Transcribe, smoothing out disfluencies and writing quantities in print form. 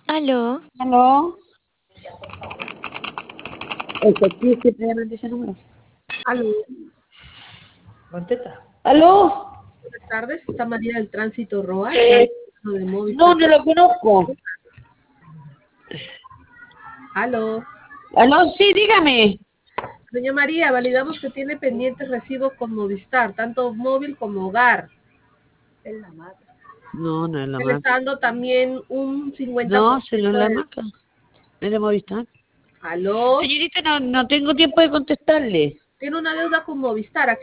Aló, ¿Aló? Aquí siempre llaman de ese número. Aló, Contesta. ¿Aló? buenas tardes. Está María del Tránsito Roa, de No, Movistar. no lo conozco. Aló, ¿Aló? Sí, dígame. doña María, validamos que tiene pendientes recibos con Movistar, tanto móvil como hogar. No, no es la Se le está marca. dando también un 50% No, se no es la de... marca. Es de Movistar. Aló, Señorita, no tengo tiempo de contestarle. tiene una deuda con Movistar.